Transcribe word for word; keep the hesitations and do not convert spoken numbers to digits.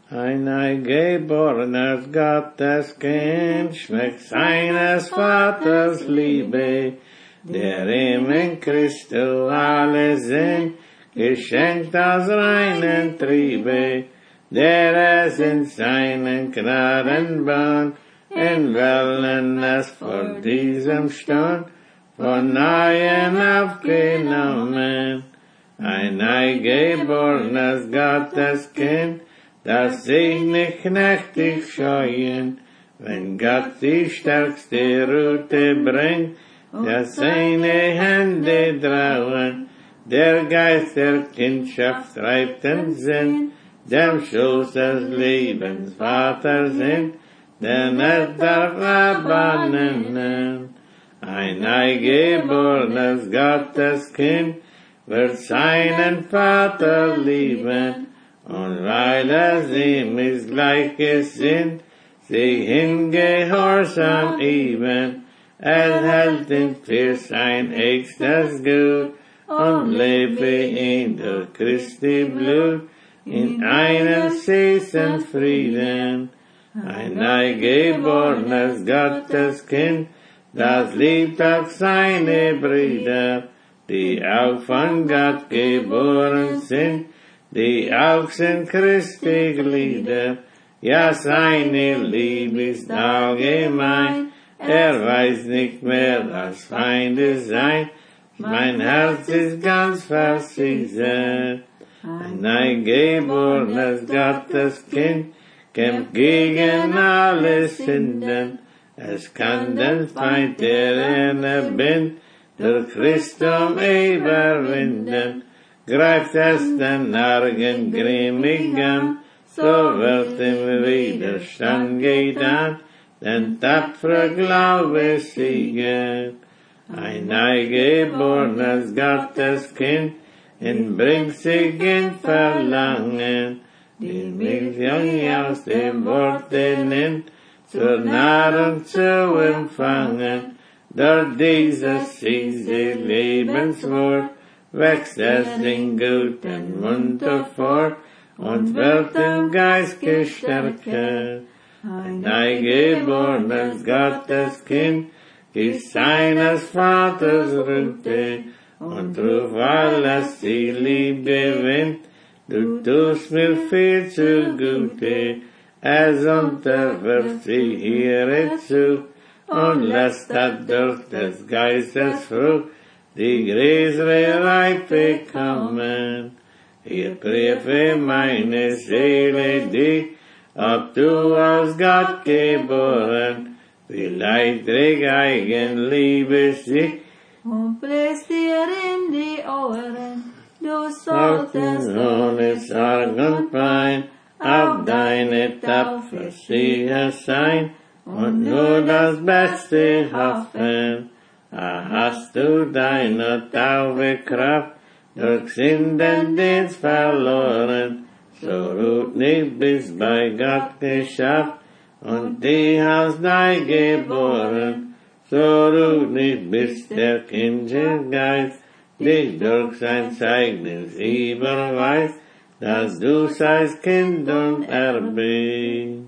Ein geborenes Gottes Kind, schmeckt seines Vaters Liebe, der ihm in Christus alle sind, geschenkt aus reinen Triebe, der es in seinen Gnadenbahn in Wellness vor diesem Stund von Neuem aufgenommen. Ein neugeborenes Gotteskind, das sich nicht knechtig scheuen, wenn Gott die stärkste Rute bringt, dass seine Hände trauen, der Geist der Kindschaft treibt den Sinn, dem Schoß des Lebens Vater sind, denn er darf Abba nennen. Ein neugeborenes Gotteskind wird seinen Vater lieben, und weil er ihm ist gleichgesinnt, sich in Gehorsam eben, er hält ihn für sein höchstes Gut und lebe ihn durch Christi Blut in einem süßen Frieden. Ein neugeborenes Gotteskind, das liebt auch seine Brüder, die auch von Gott geboren sind, die auch sind Christi Glieder. Ja, seine Liebe ist allgemein, er weiß nicht mehr, was Feinde sein, mein Herz ist ganz versichert. Ein neugeborenes Gotteskind kämpft gegen alle Sünden, es kann den Feind, der er bin, durch Christum überwinden. Greift es den argen grimmig an, so wird im Widerstand getan, denn tapfere Glaube siegt. Ein neugeborenes Gotteskind entbringt sich in Verlangen, die Milch aus dem Worte nimmt, zur Nahrung zu empfangen. Durch dieses süße Lebenswort wächst es in guten Mund hervor und wird im Geist gestärkt. Ein neugeborenes Gotteskind ist seines Vaters Rute und ruft, weil es die Liebe gewinnt. Du tust mir viel zugute, es unterwirft sich hier zu und lässt dadurch des Geistes Frucht die größere Reife kommen. Hier prüfe meine Seele dich, ob du aus Gott geboren, vielleicht trägt Eigenliebe sich und bläst dir in die Ohren, du solltest ohne Sorg und Pein auf deine Taufe sicher sein und nur das Beste hoffen. Hast du deine Taufe Kraft durch Sündendienst verloren, so ruht nicht bis bei Gott geschafft und die hast neu geboren, so ruht nicht bis der kindliche Geist dich durch sein Zeugnis überweist, dass du seist Kind und Erbe.